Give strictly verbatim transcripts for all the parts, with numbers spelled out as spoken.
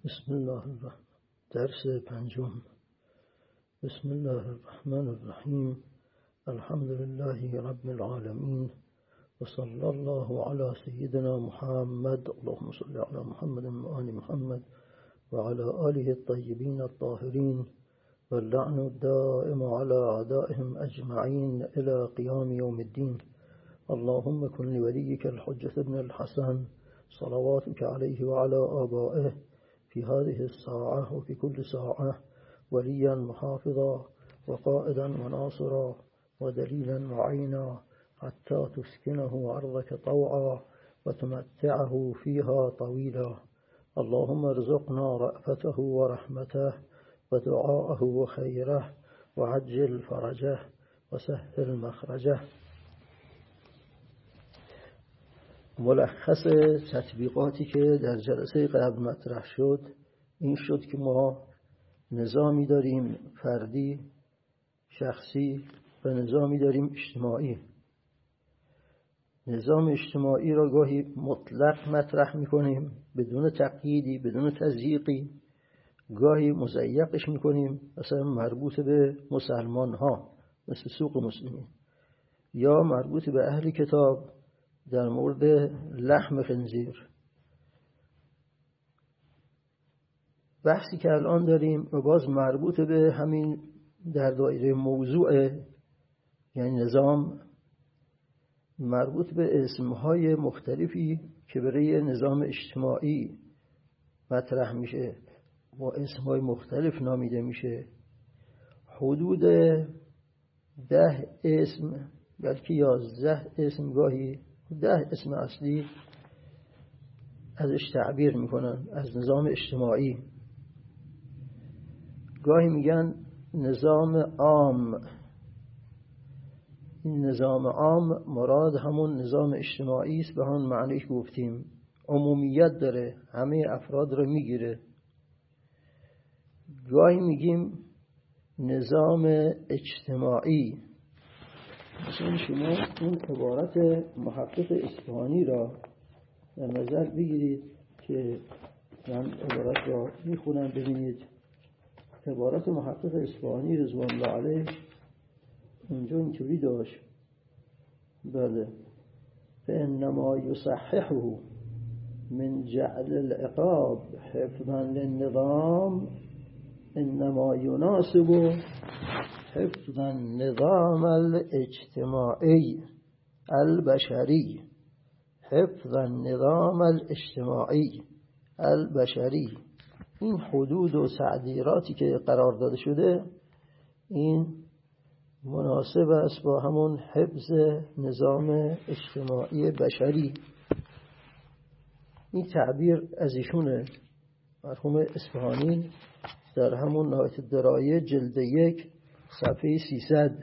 بسم الله الرحمن درس پنجم. بسم الله الرحمن الرحیم. الحمد لله رب العالمین و صلی الله علی سیدنا محمد. اللهم صل علی محمد و آل محمد و علی آله الطیبین الطاهرین و اللعن الدائم علی اعدائهم اجمعین الی قیام یوم الدین. اللهم کن لولیک الحجة ابن الحسن صلواتك عليه وعلى آبائه في هذه الساعة وفي كل ساعة وليا محافظا وقائدا وناصرا ودليلا وعينا حتى تسكنه أرضك طوعا وتمتعه فيها طويلا. اللهم ارزقنا رأفته ورحمته ودعاءه وخيره وعجل فرجه وسهل مخرجه. ملخص تطبیقاتی که در جلسه قبل مطرح شد این شد که ما نظامی داریم فردی شخصی و نظامی داریم اجتماعی. نظام اجتماعی را گاهی مطلق مطرح میکنیم بدون تقییدی بدون تضییقی، گاهی مضیقش میکنیم مثلا مربوط به مسلمان ها مثل سوق مسلمین، یا مربوط به اهل کتاب در مورد لحم خنزیر. بحثی که الان داریم و باز مربوط به همین در دایره موضوع، یعنی نظام مربوط به اسمهای مختلفی که برای نظام اجتماعی مطرح میشه و اسمهای مختلف نامیده میشه. حدود ده اسم بلکه یازده اسم، گاهی ده اسم اصلی ازش تعبیر میکنن از نظام اجتماعی. گاهی میگن نظام عام. این نظام عام مراد همون نظام اجتماعی است، به همون معنی که گفتیم، عمومیت داره، همه افراد رو میگیره. گاهی میگیم نظام اجتماعی. مثلا شما اون عبارت محقق اصفهانی را در نظر بگیرید که من عبارت را میخونم ببینید. عبارت محقق اصفهانی رضوان الله علیه اونجا اینطوری داشت: بله، فانما یصححه من جعل العقاب حفظا للنظام انما يناسب حفظ النظام الاجتماعی البشری. حفظ النظام الاجتماعی البشری. این حدود و تعبیراتی که قرار داده شده این مناسب است با همون حفظ نظام اجتماعی بشری. این تعبیر از ایشونه، مرحوم اصفهانی، در همون نهایت الدرایه جلد یک صفحه سیصد.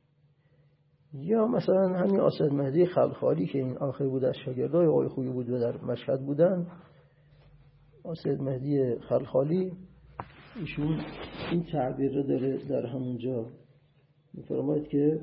یا مثلا همین اسد مهدی خلخالی که این آخر بود از شاگردای آقای خویی بود و در مشهد بودن، اسد مهدی خلخالی، ایشون این تعبیر رو داره در همونجا. می‌فرماید که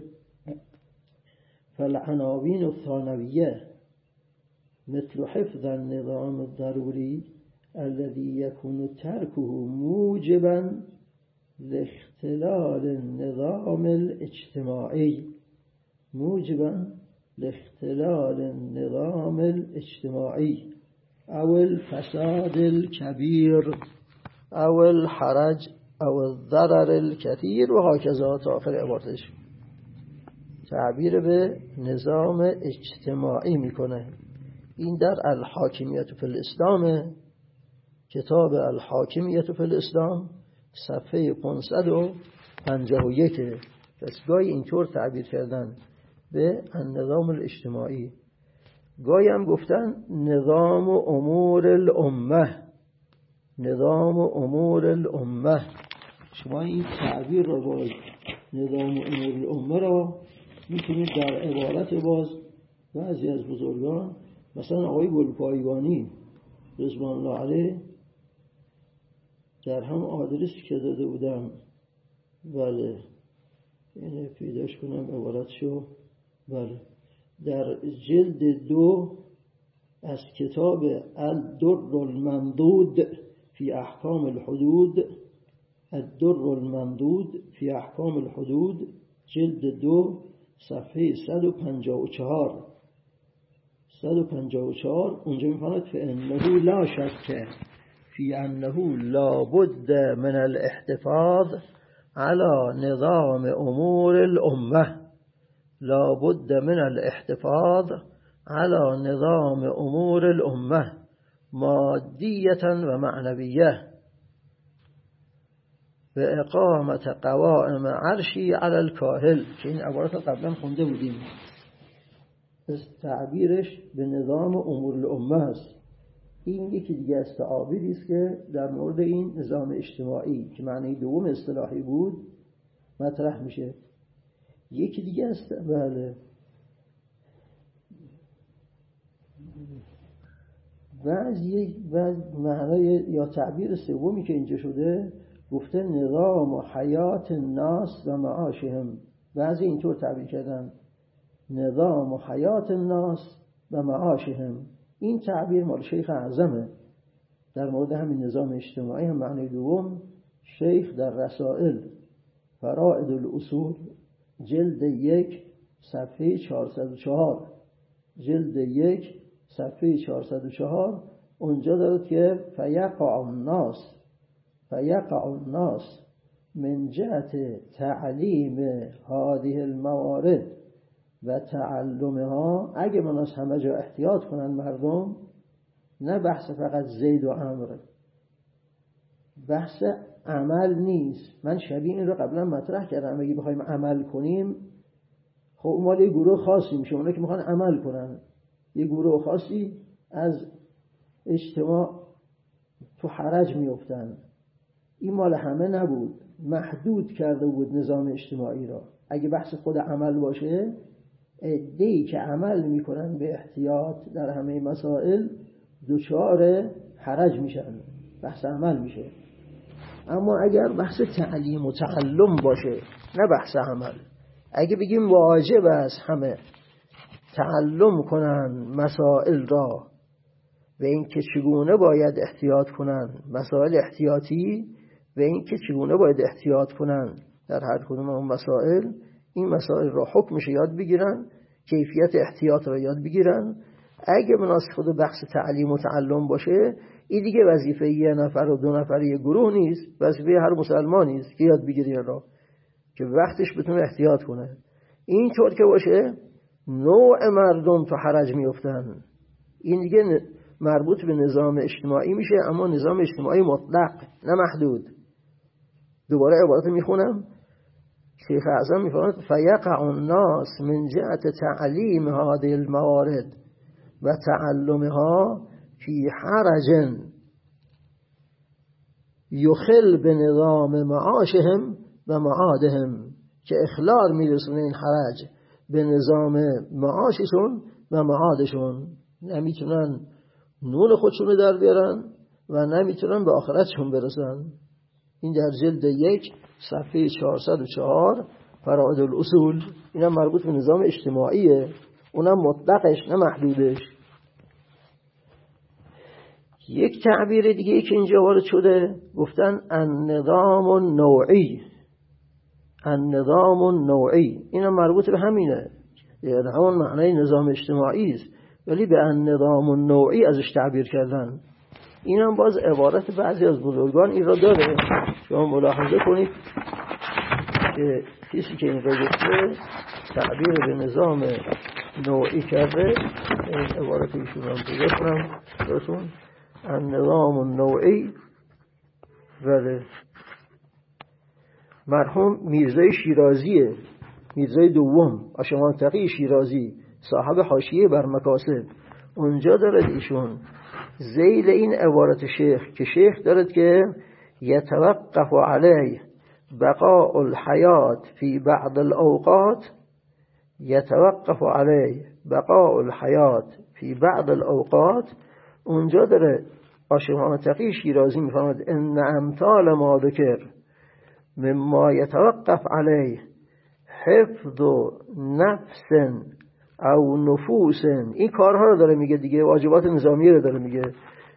فالعناوین الثانویه مثل حفظ النظام الضروری الذي يكون تركه موجبا لاختلال النظام الاجتماعي موجبا لاختلال النظام الاجتماعي او الفساد الكبير او الحرج او الضرر الكثير و هكذا تا آخر عبارتش. تعبیر به نظام اجتماعی میکنه. این در الحاکمیت فی الاسلام، کتاب الحاکمیت فی الاسلام، صفحه پانصد و پنجاه و یک. پس گاهی اینطور تعبیر کردن به النظام الاجتماعی، گاهی هم گفتن نظام امور الامه. نظام امور الامه. شما این تعبیر را باز نظام امور الامه را میتونید در عبارت باز بعضی از بزرگان، مثلا آقای گلپایگانی رضوان الله علیه در هم آدرسی که داده بودم، بله اینه پیداش کنم عبارت شو، بله در جلد دو از کتاب الدر الممدود فی احکام الحدود، الدر الممدود فی احکام الحدود، جلد دو، صفحه صد و پنجاه و چهار. صد و پنجاه و چهار اونجا می‌فرماید فإنه لا شک فی انه لا بد من الاحتفاظ على نظام امور الامه، لا بد من الاحتفاظ على نظام امور الامه مادیه و معنویه و اقامت قوائم عرشی علی الکاهل، که این عبارت قبلا خونده بودیم. تعبیرش به نظام امور الامه است. این یکی دیگه از تعابیری است که در مورد این نظام اجتماعی که معنی دوم اصطلاحی بود مطرح میشه. یکی دیگه است بله بعضی بعض معنای یا تعبیر سومی که اینجا شده گفته نظام و حیات الناس و معاشهم. بعضی اینطور تعبیر کردن نظام و حیات الناس و معاشهم. این تعبیر مال شیخ اعظمه در مورد همین نظام اجتماعی. هم معنی دوم شیخ در رسائل فرائد الاصول جلد یک صفحه چهارصد و چهار، جلد یک صفحه چهارصد و چهار اونجا دارد که فیقع الناس فیقع الناس من جهت تعلیم هذه الموارد و تعلمها. اگه من از همه جا احتیاط کنن مردم، نه بحث فقط زید و عمر، بحث عمل نیست. من شبیه این رو قبلا مطرح کردم. اگه بخوایم عمل کنیم خب مال یه گروه خاصی میشه، اونا که میخوان عمل کنن، یه گروه خاصی از اجتماع تو حرج میفتن. این مال همه نبود، محدود کرده بود نظام اجتماعی را. اگه بحث خود عمل باشه، عده‌ای که عمل میکنن به احتیاط در همه مسائل دچار حرج میشن، بحث عمل میشه. اما اگر بحث تعلیم و تعلم باشه نه بحث عمل، اگه بگیم واجب است همه تعلم کنن مسائل را و اینکه چگونه باید احتیاط کنن، مسائل احتیاطی و اینکه چگونه باید احتیاط کنن در هر کدوم اون مسائل، این مسائل را حکمش یاد بگیرن، کیفیت احتیاط را یاد بگیرن. اگه مناسب خود بحث تعلیم و تعلم باشه، این دیگه وظیفه یه نفر و دو نفر یه گروه نیست، وظیفه هر مسلمانی است که یاد بگیره را که وقتش بتونه احتیاط کنه. این طور که باشه نوع مردم تو حرج میافتن. این دیگه مربوط به نظام اجتماعی میشه، اما نظام اجتماعی مطلق نه محدود. دوباره عبارت میخونم. شیخ اعظم میفرماید فیقع الناس من جهت تعلیم هذه الموارد و تعلمها فی حرج یخل به نظام معاشهم و معادهم، که اخلال میرسونه این حرج به نظام معاششون و معادشون. نمیتونن نون خودشون در بیارن و نمیتونن به آخرتشون برسن. این در جلد یک صفحه چهارصد و چهار فرائد الاصول. اینم مربوط به نظام اجتماعیه، اونم مطلقش نه محدودش. یک تعبیر دیگه که اینجا وارد شده گفتن النظام النوعی. النظام النوعی اینم مربوط به همینه، یعنی همون معنی نظام اجتماعی است، ولی به النظام النوعی ازش تعبیر کردن. اینم باز عبارت بعضی از بزرگان این را داره. شما ملاحظه کنید که کسی که این را گفته تعبیر به نظام نوعی کرده. این عبارت ایشون را پیدا کنم براتون. النظام النوعی ولی مرحوم میرزای شیرازیه، میرزای دوم آشمان تقی شیرازی، صاحب حاشیه بر مکاسب. اونجا دارد ایشون ذیل این عبارت شیخ که شیخ دارد که یتوقف علیه بقاء الحیات فی بعض الاوقات، یتوقف علیه بقاء الحیات فی بعض الاوقات. اونجا داره آشمان تقی شیرازی میفرماید ان امثال ما ذکر مما یتوقف علیه حفظ نفس او نفوس. این کارها رو داره میگه دیگه، واجبات نظامیه رو داره میگه.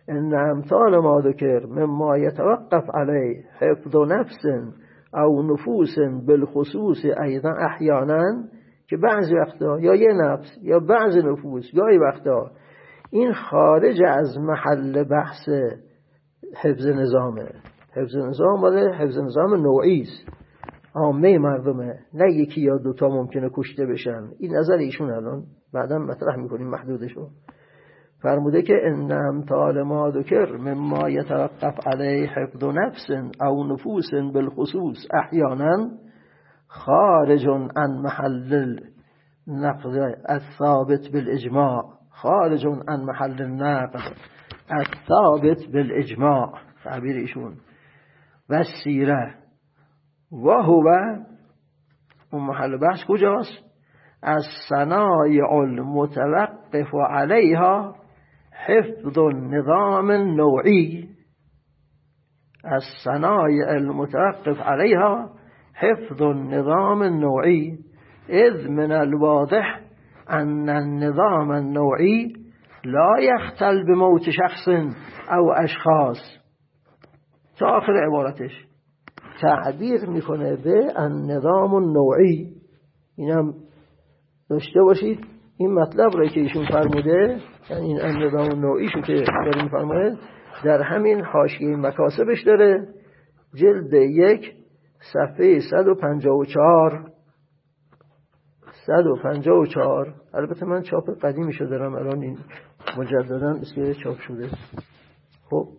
ان امثال ما ذکر مما یتوقف علیه حفظ نفس او نفوس بالخصوص ایضا احیانا، که بعضی وقتا یا یه نفس یا بعضی نفوس گاهی وقتا این خارج از محل بحث حفظ نظامه. حفظ نظام ولی حفظ نظام نوعی است، عامه مردمه، نه یکی یا دوتا ممکنه کشته بشن. این نظر ایشون الان بعدا مطرح میکنیم محدودشو. فرموده که ان امثال ما ذکر مما یتوقف علیه حفظ نفس او نفوس بالخصوص احیانا خارج عن محل النقض الثابت بالاجماع، خارج عن محل النقض الثابت بالاجماع، تعبیر ایشون. و سیره و هو، اون محل بحث کجاست؟ از صنایع المتوقف علیها حفظ النظام النوعی، از صنایع المتوقف علیها حفظ النظام النوعی، اذ من الواضح ان النظام النوعی لا يختل بموت شخص او اشخاص. تا آخر عبارتش تعبیر میکنه به النظام النوعی. اینم داشته باشید این مطلب رو که ایشون فرموده، یعنی این النظام النوعی شو که داریم فرموده در همین حاشیه مکاسبش داره، جلد یک صفحه صد و پنجاه و چهار صد و پنجاه و چهار. البته من چاپ قدیمیشو دارم الان، این مجددا اسکه چاپ شده. خب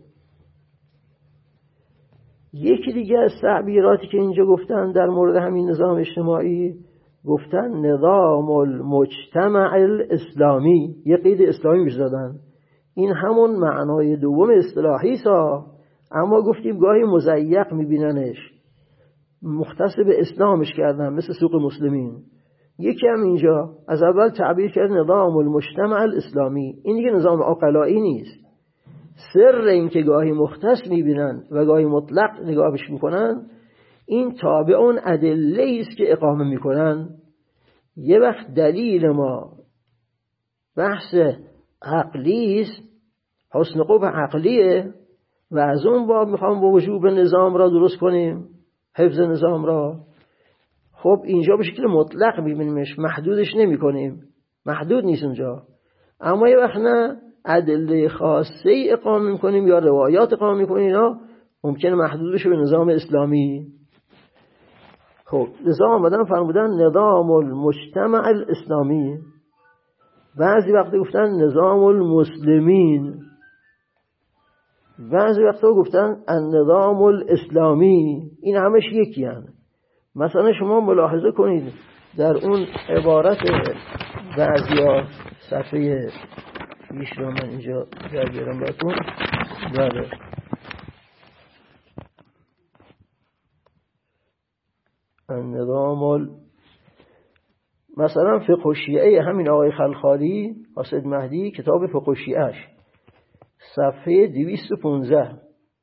یکی دیگه از تعبیراتی که اینجا گفتن در مورد همین نظام اجتماعی، گفتن نظام المجتمع الاسلامی، یه قید اسلامی میش دادن. این همون معنای دوم اصطلاحی سا، اما گفتیم گاهی مضیق میبیننش، مختص به اسلامش کردن، مثل سوق مسلمین. یکی هم اینجا از اول تعبیر کرد نظام المجتمع الاسلامی. این دیگه نظام عقلایی نیست. سر این که گاهی مختص میبینن و گاهی مطلق نگاهش میکنن، این تابع اون ادله است که اقامه میکنن. یه وقت دلیل ما بحث عقلی است، حسن قبح عقلیه، و از اون باب میخوام با وجوب نظام را درست کنیم، حفظ نظام را. خب اینجا به شکل مطلق میبینیمش، محدودش نمی کنیم، محدود نیست اونجا. اما یه وقت نه، ادله خاصه ای اقامه میکنیم یا روایات اقامه میکنیم، اینا ممکنه محدود بشه به نظام اسلامی. خب نظام آمدن فرمودن نظام المجتمع الاسلامی، بعضی وقت گفتن نظام المسلمین، بعضی وقت گفتن النظام الاسلامی. این همش یکی هست. مثلا شما ملاحظه کنید در اون عبارت بعضی ها، صفحه بیش رو من اینجا در بیارم براتون. بله النظام ال... مثلا فقه الشیعه همین آقای خلخالی حاسد مهدی، کتاب فقه الشیعهش، صفحه دویست و پانزده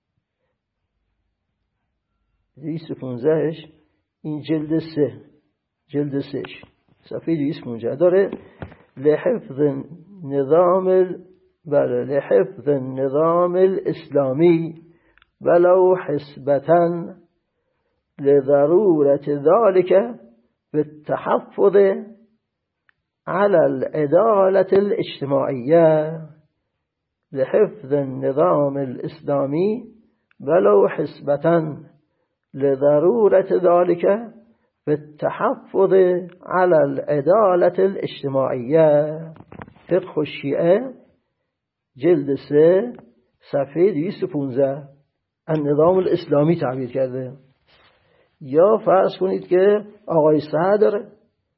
دویست و پانزدهش، این جلد سه جلد سهش صفحه دویست و پانزده داره لحفظ نظام ال... بله لحفظ النظام الاسلامی ولو حسبتاً لضرورة ذلك بالتحفظ على العدالة الاجتماعية، لحفظ النظام الإسلامي ولو حسبة لضرورة ذلك بالتحفظ على العدالة الاجتماعية. فقه الشیعه جلد سه صفحه دویست و پانزده النظام الاسلامی تعبیر کرده. یا فرض کنید که آقای صدر،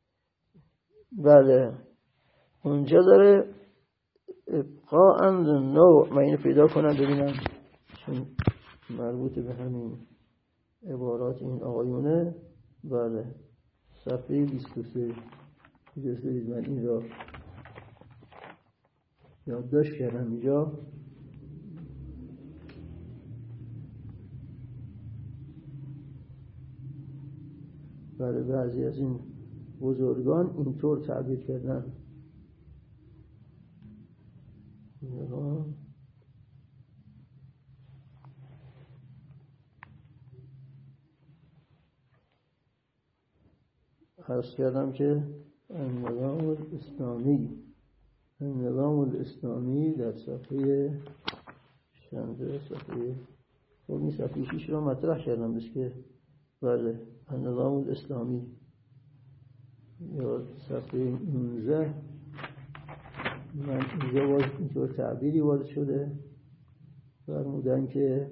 بله اونجا داره ابقاء نوع، من اینو پیدا کنم ببینم چون مربوط به همین عبارات این آقایونه. بله صفحه بیست و سه. اجازه بدید من این را یادداشت کردم اینجا. بله بعضی از این بزرگان اینطور تعبیر کردن. عرض کردم که النظام الاسلامی النظام الاسلامی در صفحه چنده صفحه خب این صفحه شیش را مطرح کردم بس که بله النظام الاسلامی یا صفحه نوزده من اینجا باز اینطور تعبیری وارد شده فرمودن که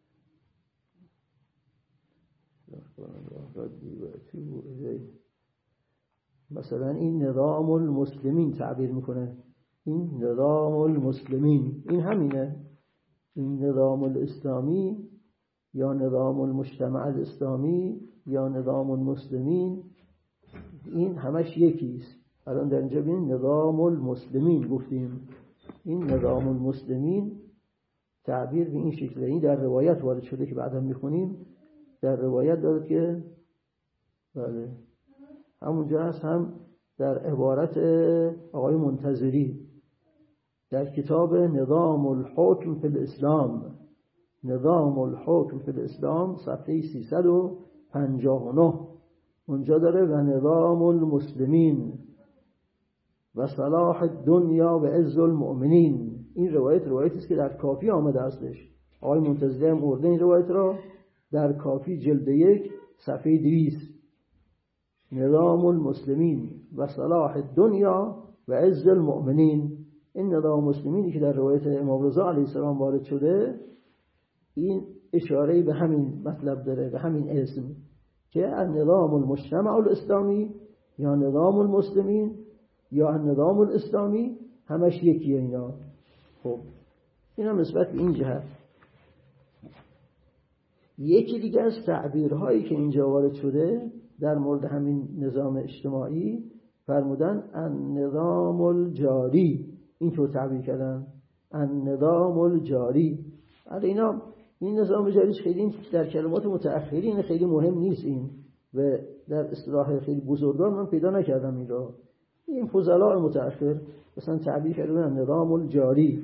مثلا این نظام المسلمین تعبیر میکنه این نظام المسلمین این همینه این نظام الاسلامی یا نظام المجتمع الاسلامی یا نظام المسلمین این همش یکیست. الان در اینجا ببین نظام المسلمین گفتیم این نظام المسلمین تعبیر به این شکل این در روایت وارد شده که بعدا میخونیم در روایت دارد که بله همونجا هست هم در عبارت آقای منتظری در کتاب نظام الحکم فی الاسلام نظام الحکم فی الاسلام صفحه سیصد و پنجاه و نه اونجا داره و نظام المسلمین و صلاح الدنیا و عز المؤمنین. این روایت روایتی است که در کافی آمده استش. آقای منتظری هم آورده این روایت را در کافی جلد یک صفحه دویست نظام المسلمین و صلاح الدنیا و عز المؤمنین. این نظام المسلمینی که در روایت امام رضا علیه السلام وارد شده این اشاره به همین مطلب داره به همین اسم که نظام المجتمع الاسلامی یا نظام المسلمین یا نظام الاسلامی همش یکیه اینا. خب این هم نسبت به این جهت. یکی دیگه از تعبیرهایی که اینجا وارد شده در مورد همین نظام اجتماعی فرمودن النظام الجاری اینطور تعبیر کردن النظام الجاری. حالا اینا این نظام جاریش خیلی در کلمات متأخرین خیلی مهم نیست این و در اصطلاح خیلی بزرگان من پیدا نکردم این را. این فضلاء متأخر مثلا تعبیر کردن نظام الجاری.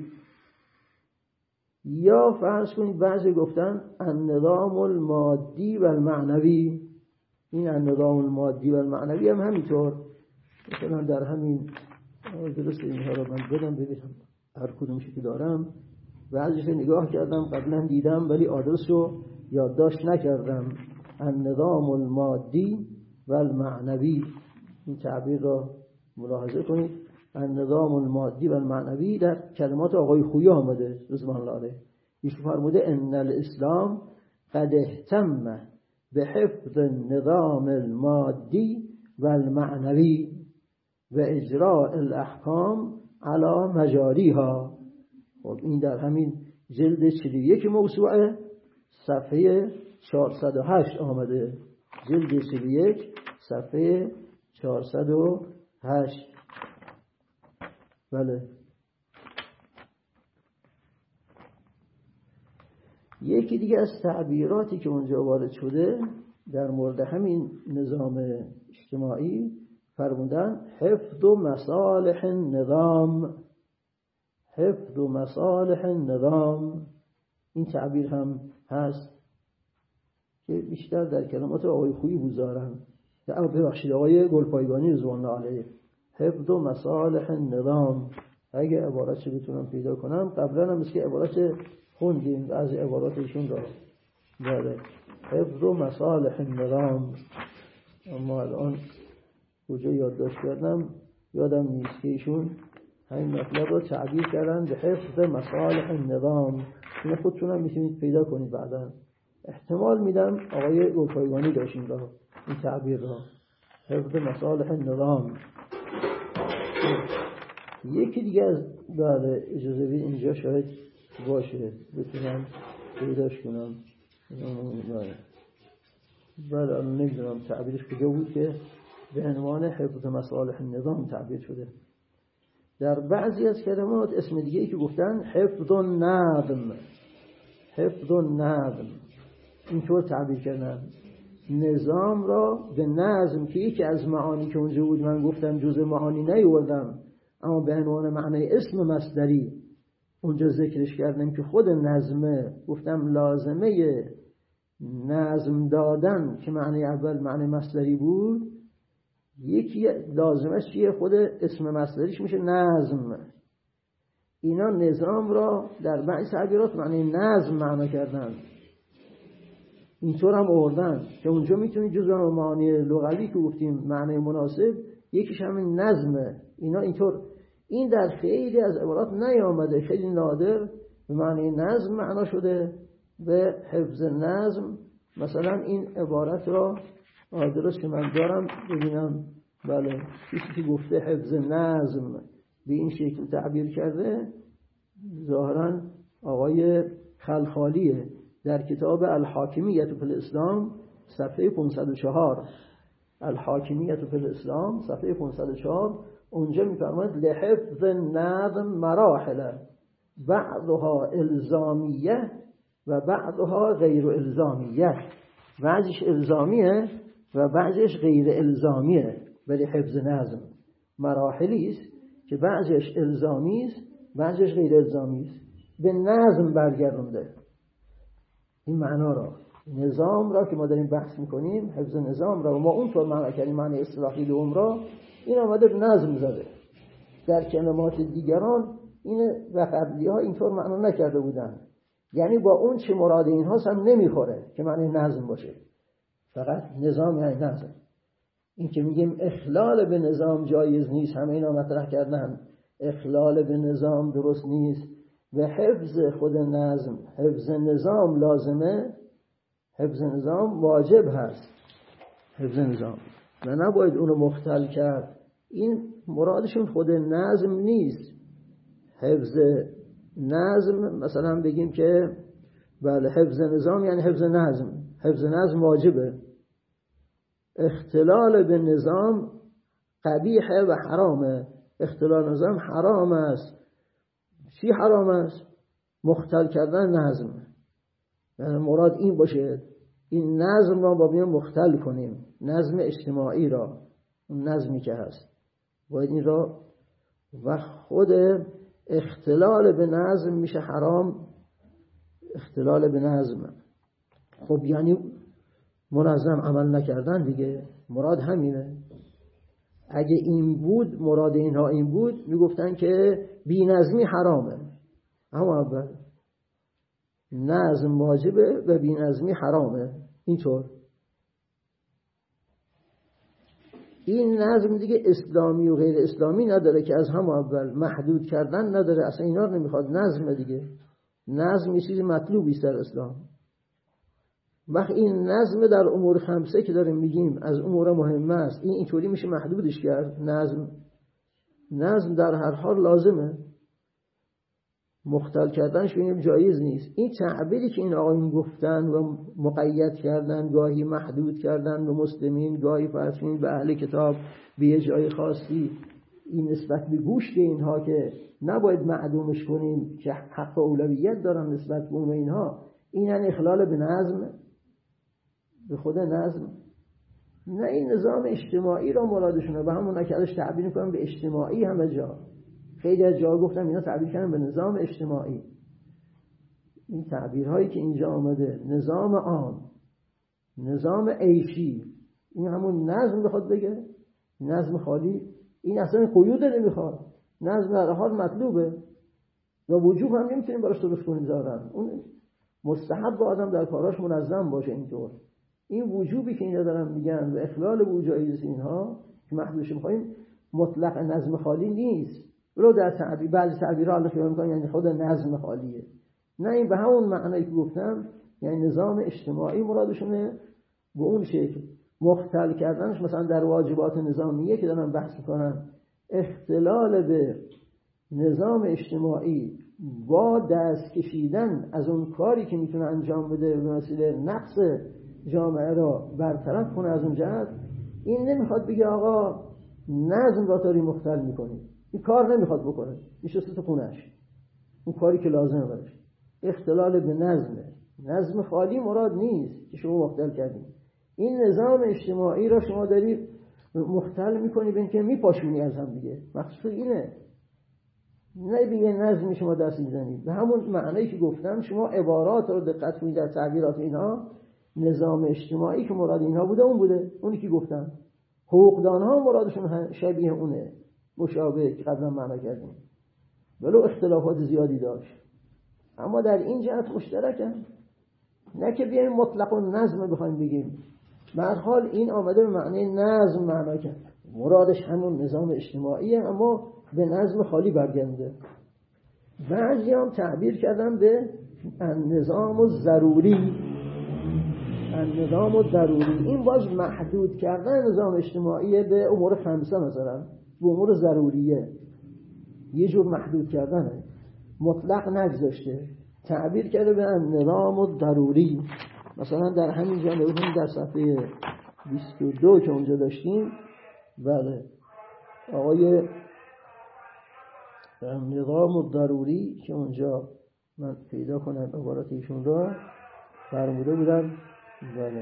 یا فرض کنید بعضی گفتن النظام المادی و المعنوی. این النظام المادی و المعنوی هم همینطور مثلا در همین درست اینها رو من بدم ببینم هر کدومشی که دارم بعضیش نگاه کردم قبلا دیدم ولی آدرس رو یادداشت نکردم. النظام المادی و المعنوی این تعبیر را ملاحظه کنید. النظام المادی و المعنوی در کلمات آقای خویی آمده رضوان الله علیه. ایشون فرموده ان الاسلام قد اهتم به حفظ النظام المادی و المعنوی و اجراء الاحکام علی مجاریها. خب این در همین جلد چهل و یک موسوعه صفحه چهارصد و هشت آمده. جلد چهل و یک صفحه چهارصد و هشت. بله یکی دیگه از تعبیراتی که اونجا وارد شده در مورد همین نظام اجتماعی فرمودن حفظ مصالح النظام حفظ مصالح النظام. این تعبیر هم هست که بیشتر در کلمات آقای خویی بگذارن یا ببخشید آقای گلپایگانی رضوان الله علیه. حفظ مصالح النظام اگه عبارتش بتونم پیدا کنم قبلا هم مثل عبارت خوندیم از عبارات ایشون را داره حفظ مصالح النظام اما الان کجا یادداشت کردم یادم نیست که ایشون همین مطلب رو تعبیر کردن به حفظ مصالح النظام. این خودتون هم میتونید پیدا کنید بعدا. احتمال میدم آقای گلپایگانی داشتین را این تعبیر را حفظ مصالح النظام. یکی دیگه از بعد اجازه بدید اینجا شاید باشه بتونم پیداش کنم. بعد الان نمیدونم تعبیرش کجا بود که به عنوان حفظ مصالح النظام تعبیر شده. در بعضی از کلمات اسم دیگه ای که گفتن حفظ النظم حفظ النظم اینطور تعبیر کردن نظام را به نظم که یکی از معانی که اونجا بود من گفتم جزء معانی نیوردم اما به عنوان معنی اسم مصدری اونجا ذکرش کردم که خود نظمه گفتم لازمه نظم دادن که معنی اول معنی مصدری بود یکی لازمش چیه؟ خود اسم مصدریش میشه نظم. اینا نظام را در بعضی تعبیرات معنی نظم معنا کردن، اینطور هم آوردن که اونجا میتونید جزء معانی لغوی که گفتیم معنی مناسب یکیش همین نظمه. اینا اینطور این در خیلی از عبارات نیامده، خیلی نادر به معنی نظم معنا شده. به حفظ نظم مثلا این عبارت را درست که من دارم ببینم، بله کسی که گفته حفظ نظم به این شکل تعبیر کرده ظاهرا آقای خلخالیه در کتاب الحاکمیت فی الاسلام صفحه پانصد و چهار. الحاکمیت فی الاسلام صفحه پانصد و چهار اونجا میفرماید لحفظ نظم مراحل بعضها الزامیه و بعضها غیر الزامیه. بعضیش الزامیه و بعضیش غیر الزامیه. ولی حفظ نظم مراحلی است که بعضیش الزامی است بعضیش غیر الزامی است. به نظم برگردونده این معنا را، نظام را که ما داریم بحث میکنیم، حفظ نظام را و ما اونطور معنا کردیم معنی اصطلاحی دوم را، این آمده به نظم زده. در کلمات دیگران این و قبلی ها اینطور معنا نکرده بودن، یعنی با اون چه مراد اینهاست هم نمیخوره که معنی نظم باشه. فقط نظام یعنی نظم. این که میگیم اخلال به نظام جایز نیست، همه اینا مطرح کردن، اخلال به نظام درست نیست. و حفظ خود نظم، حفظ نظام لازمه، حفظ نظام واجب هست، حفظ نظام و نباید اونو مختل کرد. این مرادشون خود نظم نیست. حفظ نظم مثلا بگیم که بله حفظ نظام یعنی حفظ نظم، حفظ نظم واجبه. اختلال به نظام قبیحه و حرامه. اختلال نظام حرام است. چی حرام است؟ مختل کردن نظم. یعنی مراد این باشه این نظم را با بیان مختل کنیم، نظم اجتماعی را، اون نظمی که هست باید این را. و خود اختلال به نظم میشه حرام. اختلال به نظم خب یعنی منظم عمل نکردن دیگه، مراد همینه. اگه این بود، مراد اینها این بود، میگفتن که بی نظمی حرامه. اما اول نظم واجبه و بی نظمی حرامه. اینطور این نظم دیگه اسلامی و غیر اسلامی نداره که از هم اول محدود کردن نداره، اصلا اینا رو نمیخواد. نظم دیگه، نظم یه چیزی مطلوبی است در اسلام. وقت این نظم در امور خمسه که داریم میگیم از امور مهمه است، این اینطوری میشه محدودش کرد. نظم نظم در هر حال لازمه، مختل کردنش بینیم جایز نیست. این تعبیری که این آقایون گفتن و مقید کردن، گاهی محدود کردن به مسلمین، گاهی فرسین به اهل کتاب به یه جای خاصی، این نسبت به گوشت اینها که نباید معدومش کنیم که حق اولویت دارن نسبت به اون و اینها، این یعنی اخلال به نظم، به خود نظم. نه، این نظام اجتماعی را مرادشونه، به همون نکردش تعبیر میکنم به اجتماعی. همه جا خیلی از جا گفتم اینا تعبیر کردن به نظام اجتماعی. این تعبیرهایی که اینجا آمده، نظام عام، نظام عیشی، این همون نظم بخواد بگه، نظم خالی، این اصلا قیود نمیخواد. نظم در حال مطلوبه و وجوب هم نمیتونیم براش درست کنیم ظاهرا. اون مستحب با آدم در کاراش منظم باشه. اینطور این وجوبی که اینا دارن میگن و اخلال وجایز اینها که محدودش میخوایم، مطلق نظم خالی نیست. ولو در تعبیر بعضی تعبیرها الله خیال میکنن یعنی خود نظم خالیه. نه، این به همون معنایی که گفتم، یعنی نظام اجتماعی مرادشونه. به اون شکل مختل کردنش مثلا در واجبات نظامیه که دارن بحث میکنن، اختلال به نظام اجتماعی با دست کشیدن از اون کاری که میتونه انجام بده به وسیله نقص جامعه را برطرف کنه از اون جهت، این نمیخواد بگه آقا نظم را داری مختل میکنی. این کار نمیخواد بکنه، میشسته تو خونش اون کاری که لازمه برش. اختلال به نظمه. نظم خالی مراد نیست که شما مختل کردیم. این نظام اجتماعی را شما داری مختل میکنی، به اینکه میپاشونی از هم دیگه. مقصود اینه، نه به یه نظمی شما دست میزنید. به همون معنی که گفتم شما عبارات رو دقت کنید در تعبیرات اینها، نظام اجتماعی که مراد اینها بوده اون بوده، اونی که گفتم. حقوقدان ها مرادشون شبیه اونه، مشابه که قبلا معنا کردیم، ولو اختلافات زیادی داشت، اما در این جهت مشترکن. نه که بیایم مطلق و نظم بخوایم بگیم، به هر حال این آمده به معنی نظم معنا کرد، مرادش همون نظام اجتماعیه اما به نظم خالی برگرده. بعضی هم تعبیر کردن به النظام الضروری، النظام الضروری. این باز محدود کردن نظام اجتماعی به امور خمسه، مثلا به امور ضروریه، یه جور محدود کردنه، مطلق نگذاشته، تعبیر کرده به النظام الضروری. مثلا در همین جا نوشتیم در صفحه بیست و دو که اونجا داشتیم، بله، آقای النظام الضروری که اونجا من پیدا کنم عبارت ایشون را فرموده بودن، بله،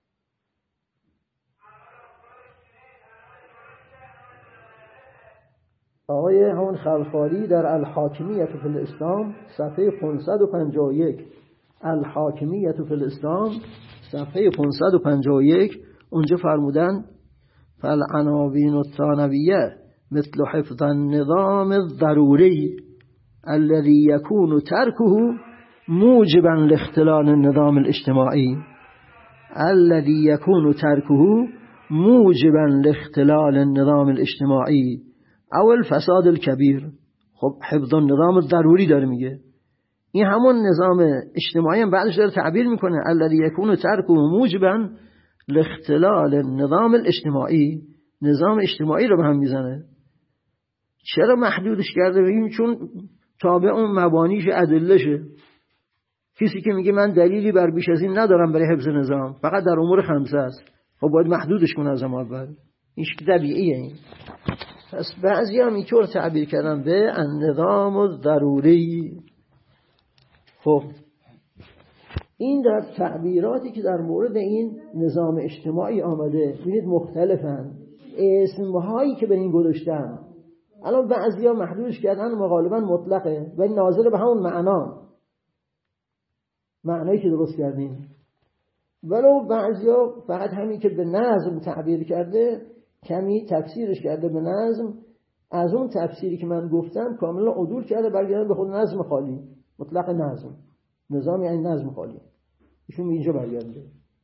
آقای همون خلخالی در الحاکمیت فی الاسلام صفحه پانصد و پنجاه و یک، الحاکمیت فی الاسلام صفحه پانصد و پنجاه و یک، اونجا فرمودن فالعناوین الثانویه مثل حفظ النظام الضروری الذي يكون تركه موجبا لاختلال النظام الاجتماعي الذي يكون تركه موجبا لاختلال النظام الاجتماعي او الفساد الكبير. خب حفظ النظام الضروری داره میگه، این همون نظام اجتماعی هم بعدش داره تعبیر میکنه الذي يكون تركه موجبا لاختلال النظام الاجتماعی، نظام اجتماعی رو به هم میزنه. چرا محدودش کرده؟ بگیم چون تابع اون مبانیش ادلهشه. کسی که میگه من دلیلی بر بیش از این ندارم برای حفظ نظام، فقط در امور خمسه است، خب باید محدودش کنه از اول. این طبیعیه. این پس بعضی هم اینطور تعبیر کردن به النظام الضروری. خب این در تعبیراتی که در مورد این نظام اجتماعی آمده ببینید مختلفن، اسمهایی که به این گذاشتن. الان بعضی ها محدودش کردن و غالبا مطلقه ولی ناظر به همون معنا، معنایی که درست کردیم. ولو بعضی ها فقط همین که به نظم تعبیر کرده کمی تفسیرش کرده به نظم، از اون تفسیری که من گفتم کاملا عدول کرده برگرده به خود نظم خالی، مطلق نظم، نظام یعنی نظم خالی، ایشون اینجا برگرده.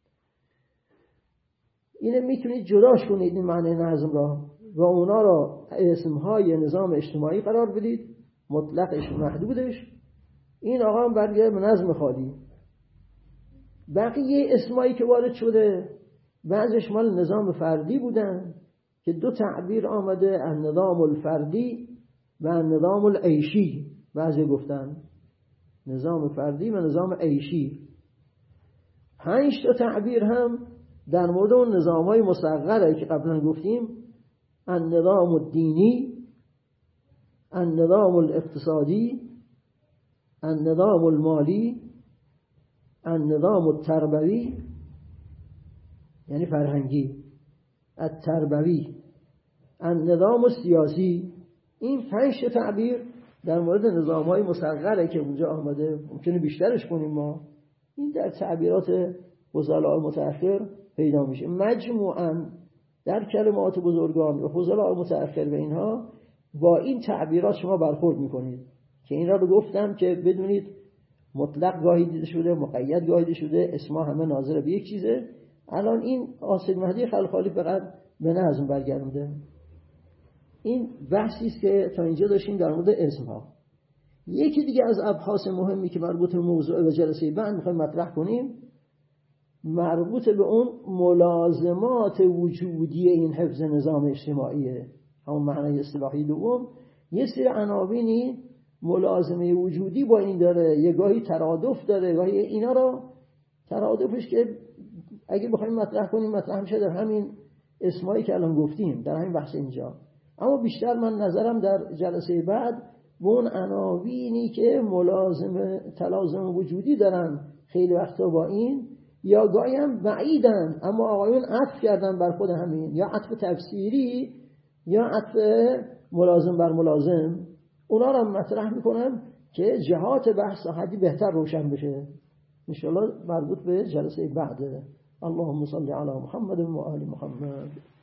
اینه میتونید جداش کنید این معنی نظم را و اونا را اسمهای نظام اجتماعی قرار بدید، مطلقش محدودش. این آقا هم برگرده به نظم خالی. بقیه اسمایی که وارد شده بعضش مال نظام فردی بودن که دو تعبیر آمده، النظام الفردی و النظام العیشی. بعضی گفتن نظام فردی و نظام عیشی. پنج تا تعبیر هم در مورد اون نظام‌های مصغره که قبلا گفتیم، النظام الدینی، النظام الاقتصادی، النظام المالی، النظام التربوی یعنی فرهنگی، التربوی، النظام السیاسی. این پنج تعبیر در مورد نظام‌های مصغره که اونجا آمده، ممکنه بیشترش کنیم ما، این در تعبیرات فضلاء متأخر پیدا میشه. مجموعاً در کلمات بزرگان و فضلاء متأخر و اینها با این تعبیرات شما برخورد میکنید که این را رو گفتم که بدونید مطلق گاهی دیده شده، مقید گاهی دیده شده، اسما همه ناظر به یک چیزه. الان این آصد مهدی خلخالی فقط به نظم برگرده. این بحثی است که تا اینجا داشتیم در مورد اسمها. یکی دیگه از ابحاث مهمی که مربوط به موضوع و جلسه بعد میخوایم مطرح کنیم، مربوط به اون ملازمات وجودی این حفظ نظام اجتماعیه، همون معنی اصطلاحی دوم. یه سری عناوینی ملازمه وجودی با این داره، یه گاهی ترادف داره، گاهی اینا رو ترادفش که اگه بخوایم مطرح کنیم مطرح میشه در همین اسمایی که الان گفتیم، در همین بحث اینجا. اما بیشتر من نظرم در جلسه بعد به اون عناوینی که ملازم تلازم وجودی دارن خیلی وقتا با این، یا گاهی هم بعیدن اما آقایون عطف کردن بر خود همین، یا عطف تفسیری یا عطف ملازم بر ملازم، اونا رو مطرح میکنم که جهات بحث حدی بهتر روشن بشه ان شاء الله مربوط به جلسه بعد. اللهم صل علی محمد و آل محمد.